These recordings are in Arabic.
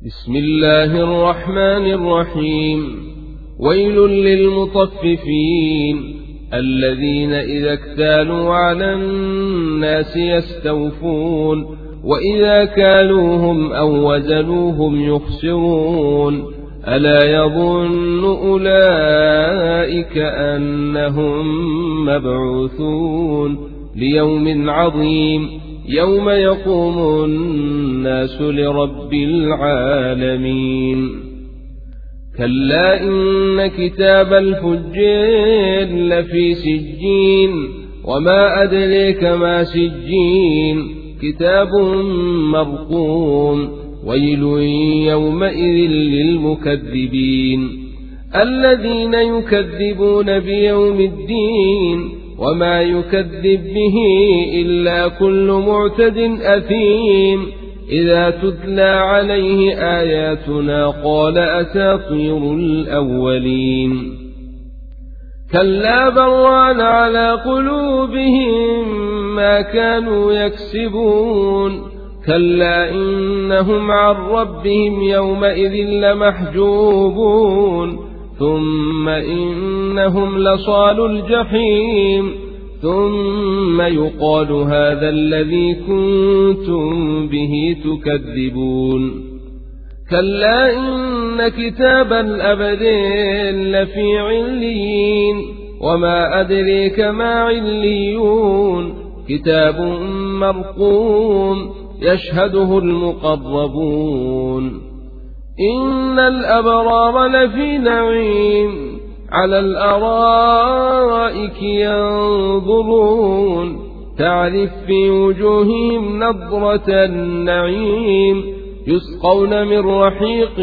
بسم الله الرحمن الرحيم. ويل للمطففين الذين إذا اكتالوا على الناس يستوفون وإذا كالوهم أو وزنوهم يخسرون ألا يظن أولئك أنهم مبعوثون ليوم عظيم يوم يقوم الناس لرب العالمين. كلا إن كتاب الفجار لفي سجين وما أدريك ما سجين كتاب مرقوم ويل يومئذ للمكذبين الذين يكذبون بيوم الدين وما يكذب به إلا كل معتد أثيم إذا تتلى عليه آياتنا قال أساطير الأولين. كلا بران على قلوبهم ما كانوا يكسبون كلا إنهم عن ربهم يومئذ لمحجوبون ثم إنهم لصالوا الجحيم ثم يقال هذا الذي كنتم به تكذبون. كلا إن كتاب الأبدين لفي عليين وما أدريك ما عليون كتاب مرقوم يشهده المقربون. إن الأبرار لفي نعيم على الأرائك ينظرون تعرف في وجوههم نضرة النعيم يسقون من رحيق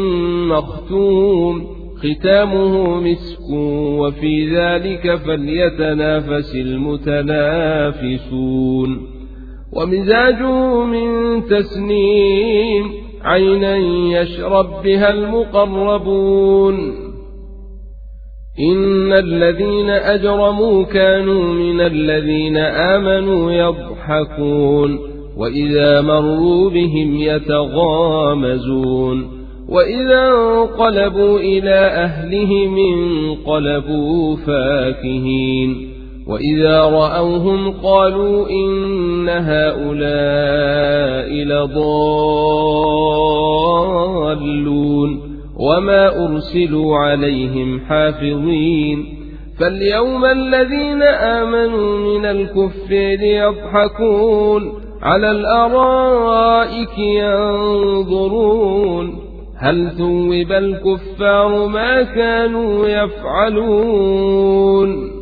مختوم ختامه مسك وفي ذلك فليتنافس المتنافسون. ومزاجه من تسنيم عينا يشرب بها المقربون. إن الذين أجرموا كانوا من الذين آمنوا يضحكون وإذا مروا بهم يتغامزون وإذا انقلبوا إلى أهلهم انقلبوا فاكهين وإذا رأوهم قالوا إن هؤلاء لضالون وما أرسلوا عليهم حافظين. فاليوم الذين آمنوا من الكفار يضحكون على الأرائك ينظرون هل ثوب الكفار ما كانوا يفعلون.